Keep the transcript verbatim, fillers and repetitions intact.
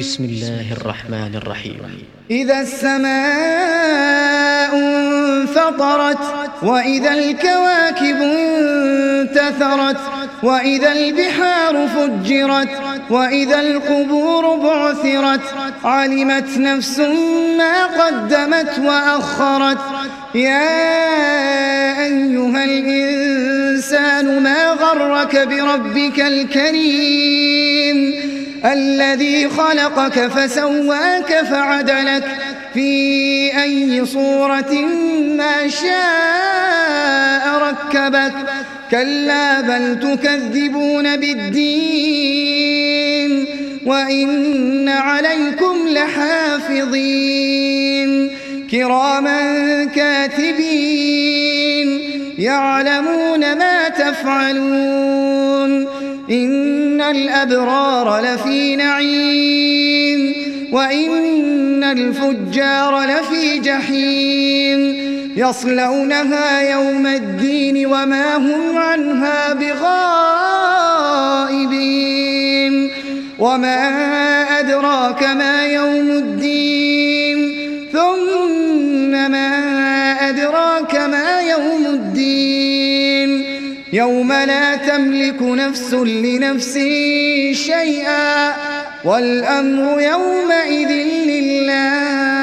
بسم الله الرحمن الرحيم. إذا السماء انفطرت وإذا الكواكب انتثرت وإذا البحار فجرت وإذا القبور بعثرت علمت نفس ما قدمت وأخرت. يا أيها الإنسان ما غرك بربك الكريم الذي خلقك فسواك فعدلك في أي صورة ما شاء ركبك. كلا بل تكذبون بالدين وإن عليكم لحافظين كراما كاتبين يعلمون ما تفعلون. إن الأبرار لفي نعيم وإن الفجار لفي جحيم يصلونها يوم الدين وما هم عنها بغائبين. وما أدراك ما يوم الدين ثم ما أدراك ما يوم الدين يوم لا تملك نفس لنفس شيئا والأمر يومئذ لله.